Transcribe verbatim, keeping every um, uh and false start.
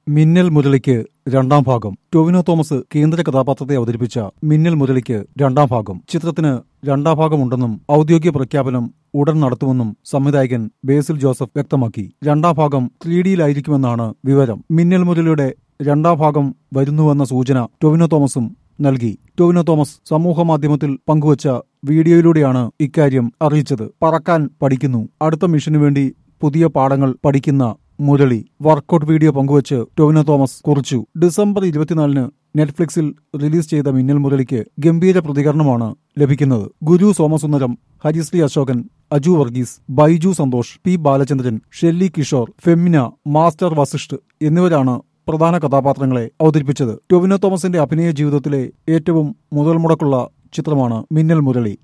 മിന്നൽ മുരളിക്ക് രണ്ടാം ഭാഗം. ടൊവിനോ തോമസ് കേന്ദ്ര കഥാപാത്രത്തെ അവതരിപ്പിച്ച മിന്നൽ മുരളിക്ക് രണ്ടാം ഭാഗം. ചിത്രത്തിന് രണ്ടാം ഭാഗമുണ്ടെന്നും ഔദ്യോഗിക പ്രഖ്യാപനം ഉടൻ നടത്തുമെന്നും സംവിധായകൻ ബേസിൽ ജോസഫ് വ്യക്തമാക്കി. രണ്ടാം ഭാഗം ത്രീ ഡിയിലായിരിക്കുമെന്നാണ് വിവരം. മിന്നൽ മുരളിയുടെ രണ്ടാം ഭാഗം വരുന്നുവെന്ന സൂചന ടൊവിനോ തോമസും നൽകി. ടൊവിനോ തോമസ് സമൂഹമാധ്യമത്തിൽ പങ്കുവച്ച വീഡിയോയിലൂടെയാണ് ഇക്കാര്യം അറിയിച്ചത്. പറക്കാൻ പഠിക്കുന്നു. അടുത്ത മിഷനു വേണ്ടി പുതിയ പാഠങ്ങൾ പഠിക്കുന്ന മുരളി. വർക്കൗട്ട് വീഡിയോ പങ്കുവച്ച് ടൊവിനോ തോമസ് കുറിച്ചു. ഡിസംബർ ഇരുപത്തിനാലിന് നെറ്റ്ഫ്ലിക്സിൽ റിലീസ് ചെയ്ത മിന്നൽ മുരളിക്ക് ഗംഭീര പ്രതികരണമാണ് ലഭിക്കുന്നത്. ഗുരു സോമസുന്ദരം, ഹരിശ്രീ അശോകൻ, അജു വർഗീസ്, ബൈജു സന്തോഷ്, പി ബാലചന്ദ്രൻ, ഷെല്ലി കിഷോർ, ഫെമിന, മാസ്റ്റർ വസിഷ്ഠ് എന്നിവരാണ് പ്രധാന കഥാപാത്രങ്ങളെ അവതരിപ്പിച്ചത്. ടൊവിനോ തോമസിന്റെ അഭിനയ ജീവിതത്തിലെ ഏറ്റവും മുതൽ മുടക്കുള്ള ചിത്രമാണ് മിന്നൽ മുരളി.